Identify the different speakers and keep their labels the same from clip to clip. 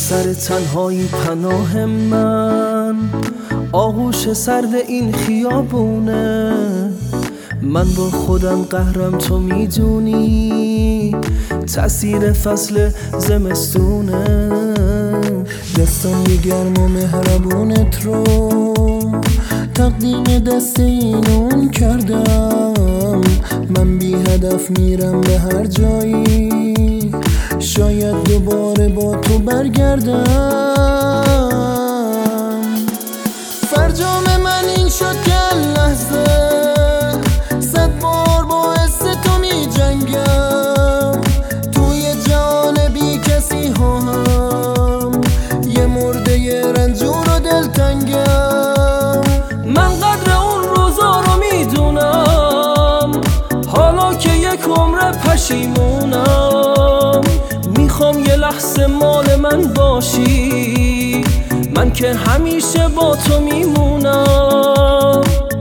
Speaker 1: سر تنهایی پناه من، آغوش سرد این خیابونه. من با خودم قهرم، تو میدونی تأثیر فصل زمستونه.
Speaker 2: دستم گرم و مهربونت رو تقدیم دست اینون کردم. من بی هدف میرم به هر جایی، شاید دوباره با تو برگردم. فرجام من این شد که لحظه صد بار باعث تو می جنگم. توی جان بی کسی هم یه مرده رنجور و دلتنگم.
Speaker 1: من قدر اون روزا رو میدونم، حالا که یک عمر پشیمونم. میخوام یه لحظه مال من باشی، من که همیشه با تو میمونم.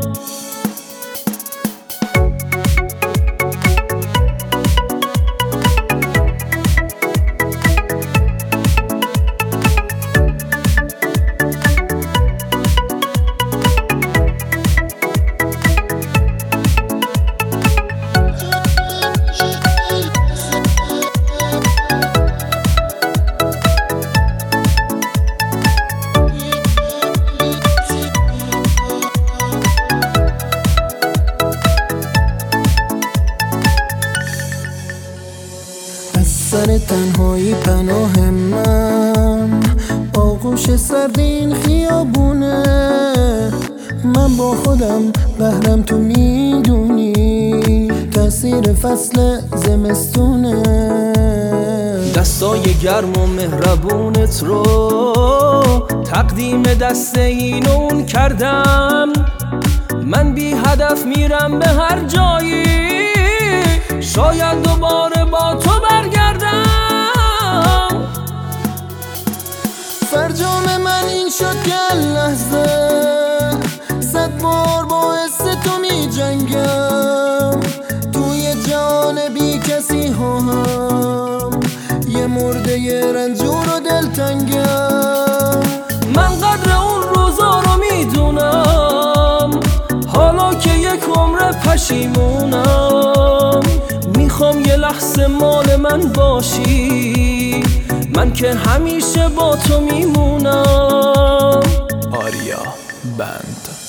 Speaker 2: سر تنهایی پناه من، آغوش سرد این خیابونه. من با خودم بهرم، تو میدونی تأثیر فصل زمستونه.
Speaker 1: دستای گرم و مهربونت رو تقدیم دست اینون کردم. من بی هدف میرم به هر جایی، شاید دوباره با تو برگردم.
Speaker 2: فرجام من این شد که لحظه صد بار باعث تو می جنگم. توی جان بی کسی هم یه مرده رنجور و دلتنگم.
Speaker 1: من قدر اون روزا رو میدونم، حالا که یک عمر پشیمونم. میخوام یه لحظه مال من باشی، من که همیشه با تو میمونم.
Speaker 3: آریا بند.